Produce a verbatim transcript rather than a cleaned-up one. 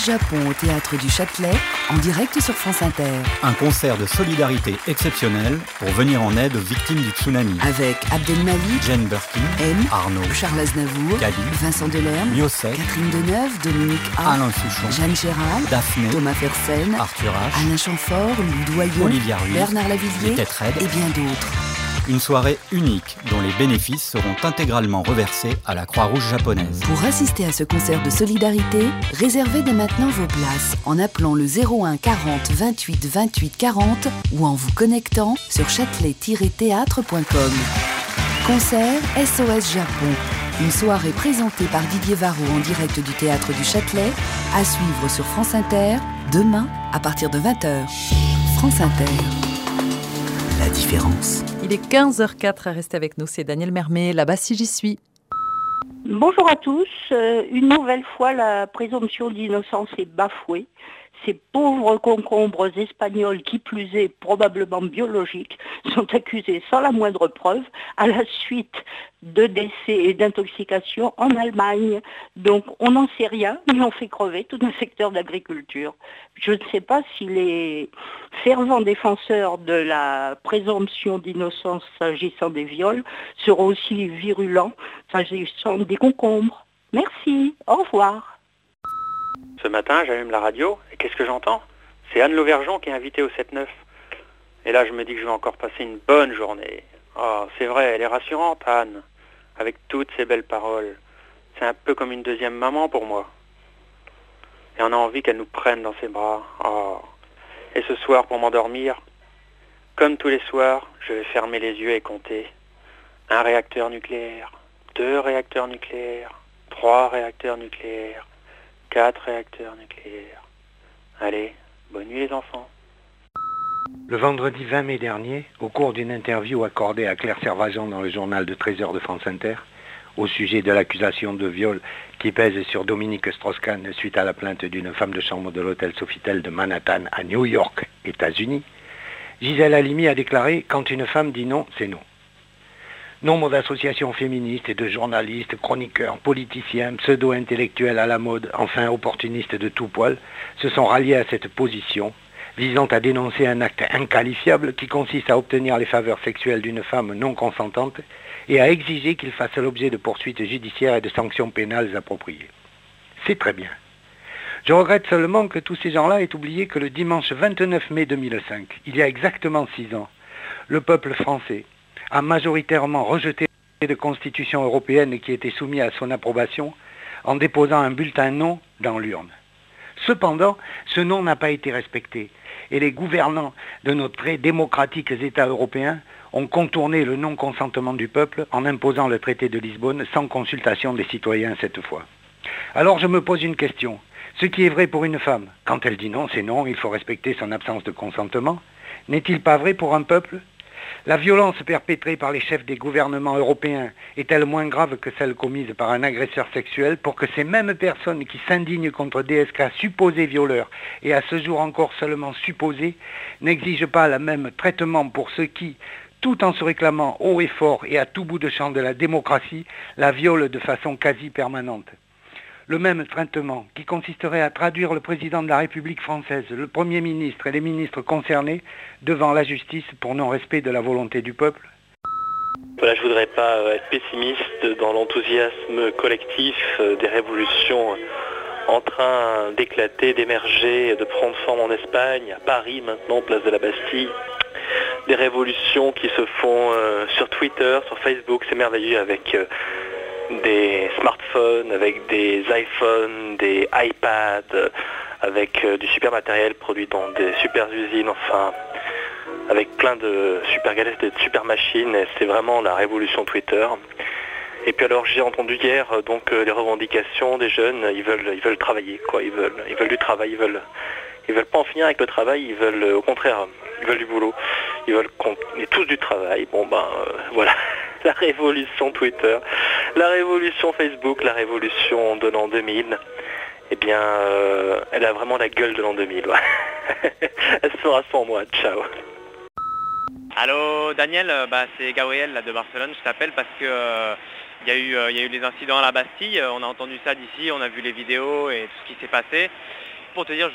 Japon au Théâtre du Châtelet, en direct sur France Inter. Un concert de solidarité exceptionnel pour venir en aide aux victimes du tsunami. Avec Abdelmalik, Jane Birkin, M, Arnaud, Charles Aznavour, Cady, Vincent Delerme, Miossec, Catherine Deneuve, Dominique A, Alain Souchon, Jeanne Gérald, Daphné, Thomas Fersen, Arthur H, Alain Chamfort, Louis Doyon, Olivia Ruiz, Bernard Lavillier Tête Red et bien d'autres. Une soirée unique dont les bénéfices seront intégralement reversés à la Croix-Rouge japonaise. Pour assister à ce concert de solidarité, réservez dès maintenant vos places en appelant le zéro un quarante vingt-huit vingt-huit quarante ou en vous connectant sur châtelet tiret théâtre point com. Concert S O S Japon. Une soirée présentée par Didier Varro en direct du Théâtre du Châtelet, à suivre sur France Inter, demain à partir de vingt heures. France Inter. La différence. Il est quinze heures zéro quatre, restez avec nous, c'est Daniel Mermet, là-bas si j'y suis. Bonjour à tous, euh, une nouvelle fois la présomption d'innocence est bafouée. Ces pauvres concombres espagnols, qui plus est probablement biologiques, sont accusés sans la moindre preuve à la suite de décès et d'intoxication en Allemagne. Donc on n'en sait rien, mais on fait crever tout un secteur d'agriculture. Je ne sais pas si les fervents défenseurs de la présomption d'innocence s'agissant des viols seront aussi virulents s'agissant des concombres. Merci, au revoir. Ce matin, j'allume la radio, et qu'est-ce que j'entends? C'est Anne Lauvergeon qui est invitée au sept neuf. Et là, je me dis que je vais encore passer une bonne journée. Oh, c'est vrai, elle est rassurante, Anne, avec toutes ses belles paroles. C'est un peu comme une deuxième maman pour moi. Et on a envie qu'elle nous prenne dans ses bras. Oh. Et ce soir, pour m'endormir, comme tous les soirs, je vais fermer les yeux et compter. Un réacteur nucléaire, deux réacteurs nucléaires, trois réacteurs nucléaires, quatre réacteurs nucléaires. Allez, bonne nuit les enfants. Le vendredi vingt mai dernier, au cours d'une interview accordée à Claire Servagent dans le journal de treize heures de France Inter, au sujet de l'accusation de viol qui pèse sur Dominique Strauss-Kahn suite à la plainte d'une femme de chambre de l'hôtel Sofitel de Manhattan à New York, États-Unis, Gisèle Halimi a déclaré « Quand une femme dit non, c'est non ». Nombre d'associations féministes et de journalistes, chroniqueurs, politiciens, pseudo-intellectuels à la mode, enfin opportunistes de tout poil, se sont ralliés à cette position, visant à dénoncer un acte inqualifiable qui consiste à obtenir les faveurs sexuelles d'une femme non consentante et à exiger qu'il fasse l'objet de poursuites judiciaires et de sanctions pénales appropriées. C'est très bien. Je regrette seulement que tous ces gens-là aient oublié que le dimanche vingt-neuf mai deux mille cinq, il y a exactement six ans, le peuple français a majoritairement rejeté de constitution européenne qui était soumise à son approbation en déposant un bulletin non dans l'urne. Cependant, ce non n'a pas été respecté et les gouvernants de nos très démocratiques États européens ont contourné le non-consentement du peuple en imposant le traité de Lisbonne sans consultation des citoyens cette fois. Alors je me pose une question. Ce qui est vrai pour une femme, quand elle dit non, c'est non, il faut respecter son absence de consentement, n'est-il pas vrai pour un peuple ? La violence perpétrée par les chefs des gouvernements européens est-elle moins grave que celle commise par un agresseur sexuel pour que ces mêmes personnes qui s'indignent contre D S K supposés violeurs et à ce jour encore seulement supposés n'exigent pas le même traitement pour ceux qui, tout en se réclamant haut et fort et à tout bout de champ de la démocratie, la violent de façon quasi permanente? Le même traitement qui consisterait à traduire le président de la République française, le Premier ministre et les ministres concernés devant la justice pour non-respect de la volonté du peuple? Voilà, je voudrais pas être pessimiste dans l'enthousiasme collectif des révolutions en train d'éclater, d'émerger, de prendre forme en Espagne, à Paris maintenant, place de la Bastille. Des révolutions qui se font euh, sur Twitter, sur Facebook, c'est merveilleux, avec euh, des smartphones, avec des iPhones, des iPads, euh, avec euh, du super matériel produit dans des super usines, enfin, avec plein de super gadgets et de super machines, et c'est vraiment la révolution Twitter. Et puis alors j'ai entendu hier euh, donc euh, les revendications des jeunes, ils veulent ils veulent travailler quoi, ils veulent ils veulent du travail, ils veulent ils veulent pas en finir avec le travail, ils veulent euh, au contraire, ils veulent du boulot, ils veulent qu'on ait tous du travail. Bon ben euh, voilà, la révolution Twitter, la révolution Facebook, la révolution de l'an deux mille. Eh bien, euh, elle a vraiment la gueule de l'an deux mille. Ouais. Elle sera sans moi. Ciao. Allô Daniel, bah, c'est Gabriel là, de Barcelone, je t'appelle parce que euh, y a eu, euh, y a eu les incidents à la Bastille, on a entendu ça d'ici, on a vu les vidéos et tout ce qui s'est passé. pour te dire,